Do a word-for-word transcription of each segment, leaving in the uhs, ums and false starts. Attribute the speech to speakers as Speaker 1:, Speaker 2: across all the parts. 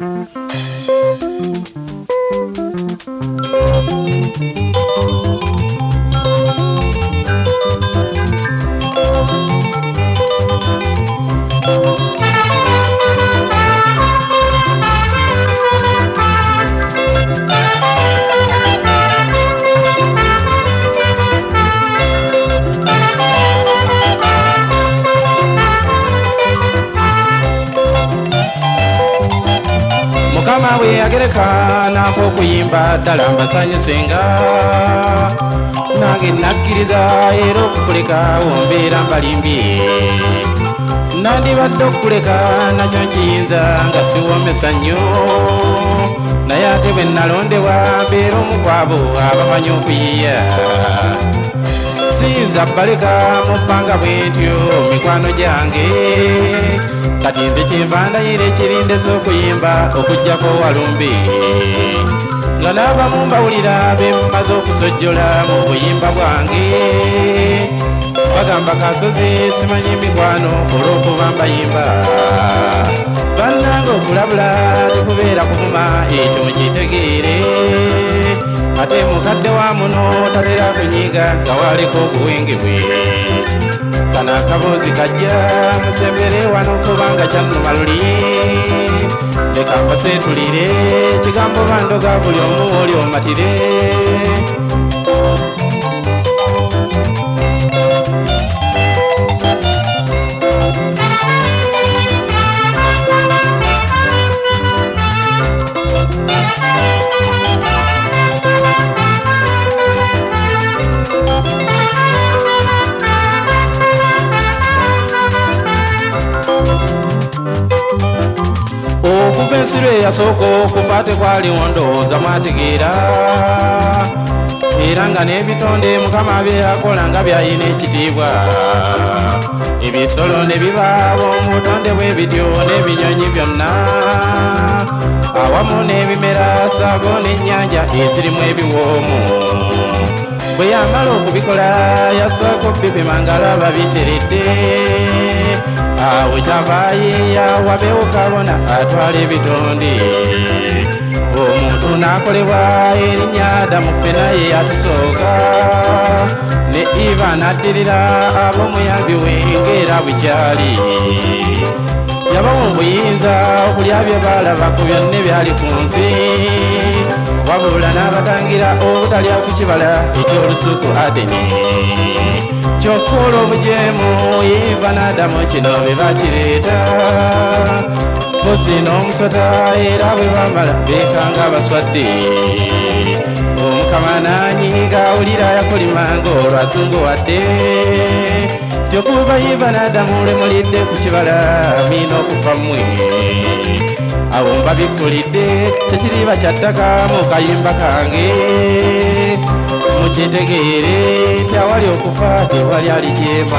Speaker 1: Mukama we agereka nako kuyimba ddala mbasanyusenga nange nakkiriza era okukuleka wombeera mbalimbye nandibadde okukuleka nakyo nkiyinza nga siwomesa nnyo naye ate bwe nalondebwa mbeera omu kwabo abamanyi okuyiiya siyinza baleka mu bbanga bwentyo mikwano gyange kati nze kyembandayira ekirindesa okuyimba okuggyako walumbe nga n'abamu mbawulira be mmaze okusojjola mu buyimba bwange bagamba kasozi simanyi mikwano olw'okuba mbayimba bannanga okulabula tekubeera kuvuma ekyo mukitegeere ate mukadde wa muno tatera kunyiga nga waleko obuwenge bwe kana akaboozi kajja musembere wano kubanga kyannuma luli leka mbaseetulire kigambo bandoga buli omu oli omatire okuva ensiro eyasooka okufa tekwaliwo ndowooza mwategeera era nga n'ebitonde mukama bye yakola nga byayina ekitiibwa ebisolo ne bibaawo mu butonde bw'ebityo n'ebinyonyi byonna awamu n'ebimera ssaako n'ennyanja ezirimu ebiwoomu bwe yamala okubikola yassaako bipima ng'alaba biteredde awo kyavaayiya wabeewo kabona atwala ebitonde omuntu n'akolebwa erinnya Adamu ffe naye yatusooka ne Eva n'addirira ab'omuyambi we ng'era bwekyali yabawa obuyinza okulya bye baalaba ku byonna ebyali ku nsi wabula n'abatangira obutalya ku kibala eky'olusuku Adeni kyokka olw'obujeemu Eva n'Adamu kino bye bakireeta mpozi n'omusota era bwe bamala beekanga abaswadde omukama n'anyiiga awulira yakolimanga olwasunguwadde tyokuva Eva n'Adamu lwe mulidde ku kibala miina okufa mmwe awo mbabikkulidde sekiriba kyattaka mu kayimba kange mukitegeere tewali okufa tewali alijeema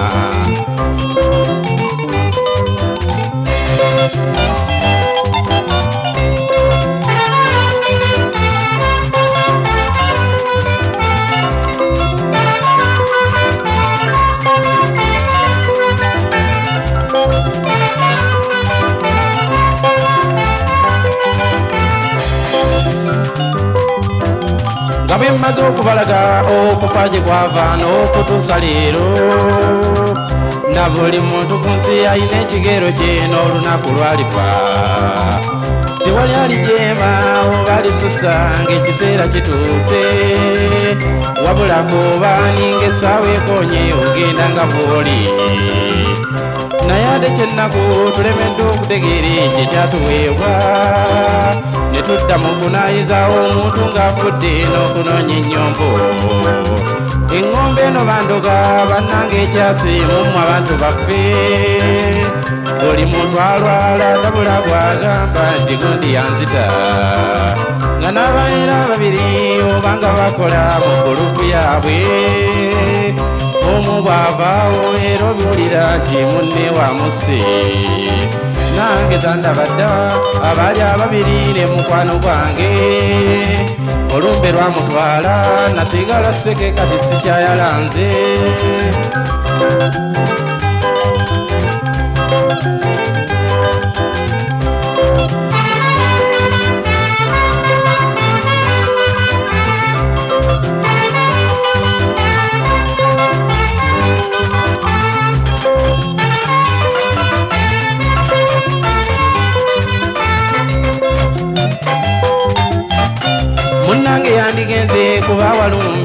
Speaker 1: nga bwe mmaze okubalaga okufa gye kwava n'okutuusa leero na buli muntu ku nsi alina ekigero kye n'olunaku lwalifa tewali alijeema oba alisussa ng'ekiseera kituuse wabula koobaani ng'essaawa ekonye ogenda nga bw'oli naye ate kyennaku tulemeddwa okutegeera ekyo ekyatuweebwa ne tudda mu kunaayizaawo omuntu ng'afudde n'okunoonya ennyombo eŋŋombe eno bandoga bannanga ekyasi mumwe abantu baffe buli muntu alwala tabula bw'agamba nti gundi yanzita nga n'abaera babiri obanga bakola mu gulupu yaabwe omu bw'avaawo era obiwulira nti munne wamusse nange tandabadda abaali ababiri ne mukwano gwange olumbe lwamutwala nasigala sseke kati sikyayalanze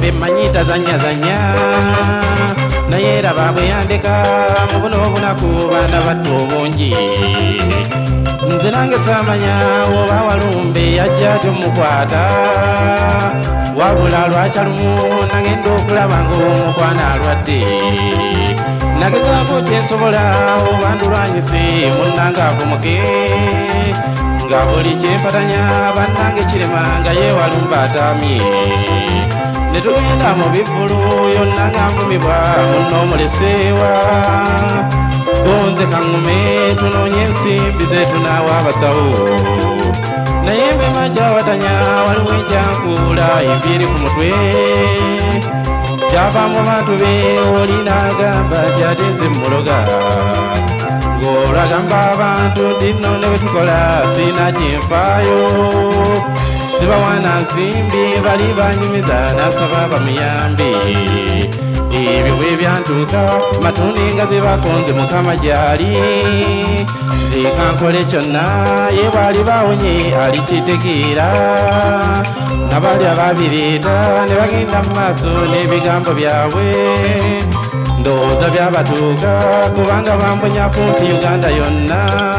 Speaker 1: Nayembe mmanyi tazanyazanya naye raba bwe yandeka mu buno obunaku baana bato bungi nze nange saamanya oba walumbe yajja tomukwata wabula lwakyalumu nagenda okulaba ng'omukwana alwadde nagezaako kyensobola oba ndulwanyise munnange avumuke nga buli kyempatanya bannange kirema nga yeewalumba ataamye ne tugenda mu bivulu yonna nga nvumibwa munno omuleseewa gonze kaŋŋume tunoonye ensimbi zetunaawa abasawo naye mbe majawatanya waliwo ekyankuula enviiri ku mutwe kyavaamu abantu be oli n'agamba nti ate nze muloga ng'olwagamba abantu nti nno ne bwe tukola sirina kyenfaayo sibawaana nsimbi bali banyumiza n'asaba bamuyambe ebyo bwe byantuuka matundi nga ze bakonze mukama gy'ali zekankole kyonna ye bwali bawonye alikitegeera nabali ababireeta ne bagenda mu maaso n'ebigambo byabwe ndowooza byabatuuka kubanga bamponya kumpi Uganda yonna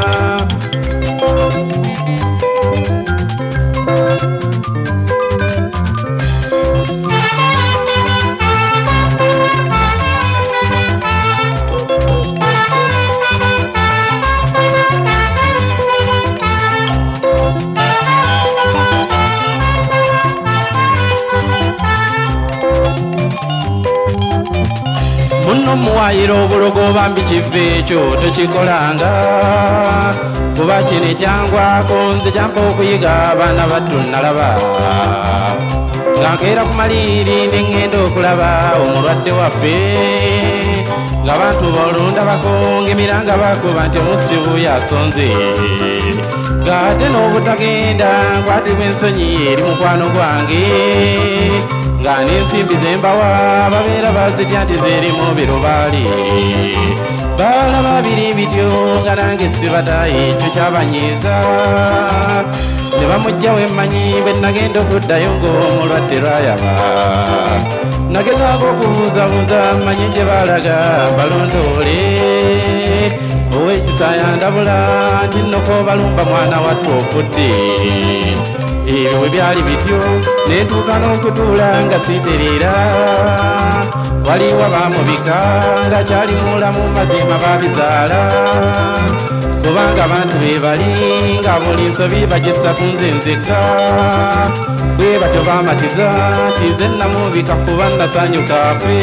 Speaker 1: muno muwayiro obulogo bambi kiva ekyo tokikolanga kuba kino ekyangwako nze kyampa okuyiga abaana battu nalaba nga nkeera ku maliiri neŋŋenda okulaba omulwadde waffe ng'abantu bolundabako ng'emiranga bakuba nti omusibu yasonze ng'ate n'obutagenda nkwatibwa ensonyi eri mukwano gwange nga n'ensimbi zembawa babeera bazitya nti zirimu birubaali balaba biri bityo nga nange sibatayo ekyo kyabanyiiza ne bamugjawo emmanyi bwe nagenda okuddayo ng'omulwadde lwayaba nagezaako okubuuzabuuza mmanyi gye baalaga balondoole ow'ekisaya ndabula nti nno koobalumba mwana wattu ofudde ebyo bwe byali bityo netuuka n'okutuula nga sitereera waliwo baamubika nga kyali mulamu mazima babizaala kubanga abantu be bali nga buli nsobi bagissa ku nze nzekka bwe batyo baamatiza nti nze namubika kuba nasanyukaafe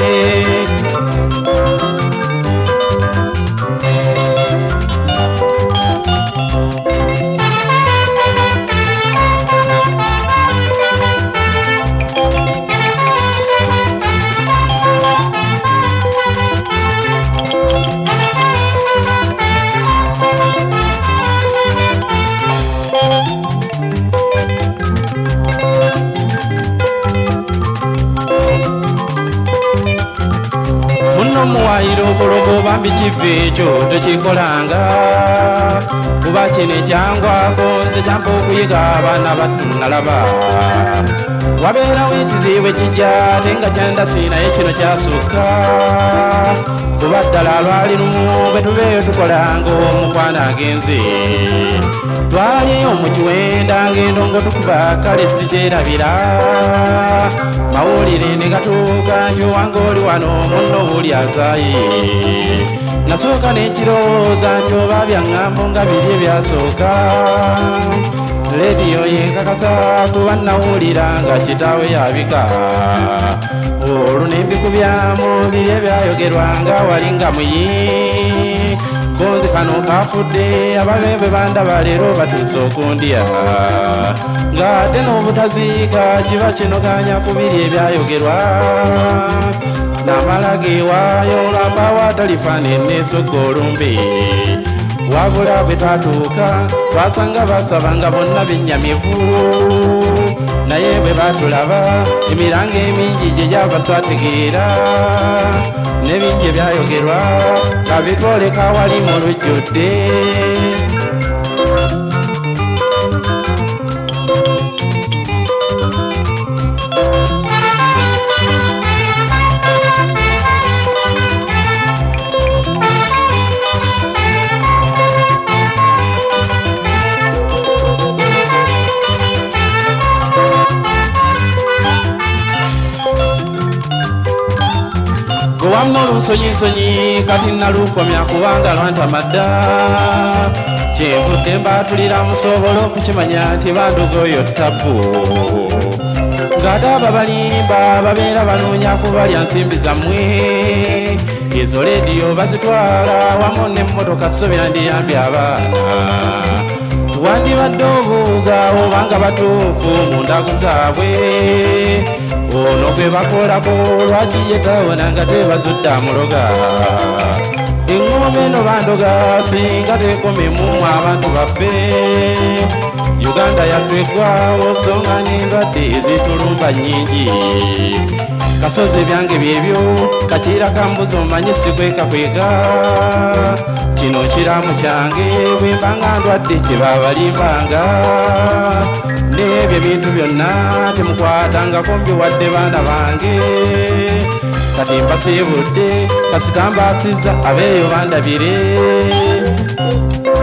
Speaker 1: muwayiro obulogo bambi kiva ekyo tokikolanga kuba kino ekyangwako nze kyampa okuyiga abaana battu nalaba wabeerawo ekizibu ekijja ate nga kyandasi naye kino kyasukka kuba ddala lwali lumu bwe tubeeyo tukolanga omukwana agenze twali omukiwenda ng'endongo tukuba kale sikyerabira mawulire ne gatuuka nti owange oli wano munno buli azaaye nasooka n'ekirowooza nti oba byaŋŋambo nga biri ebyasooka lediyo yenkakasa kuba nawulira nga kitaawe yabika olwo ne mbikubyamu biri ebyayogerwa nga wali nga muyi konzi kano kafudde ababembe bandaba leero batuuse okundya ng'ate n'obutaziika kiba kinoganya ku biri ebyayogerwa namala geewaayo lwambaawo atalifaana enneesogga olumbe wabula bwe twatuuka twasanga basaba nga bonna bennyamivu naye bwe baatulaba emiranga emingi gye gyava saategeera n'ebingi ebyayogerwa kabitwoleka wali mu lujjudde wamma olunsonyisonyi kati nalukomya kubanga lwantamadda kyenvudde mbaatulira musobole okukimanya nti banduga oyo ttabu ng'ate ababalimba babeera banoonya kubalya nsimbi zammwe ezo leediyo bazitwala wamu n'emmotoka so byandiyambye abaana wandibadde obuuza obanga batuufu mu ndagu zaabwe ono gwe bakolako lwaki ye tawona nga tebazudde amuloga eŋŋombe eno bandoga singa tekomemu abantu baffe Uganda yatwegwawo songa n'endwadde ezitulumba nnyingi kasozi byange byebyo kakiira kambuzi omanyi sikwekakweka kino kiramu kyange bwe mbanga ndwadde tebabalimbanga n'ebyo ebintu byonna temukwatangako mbiwadde baana bange kati mbasiibudde kasita mbasiza abeeyo bandabire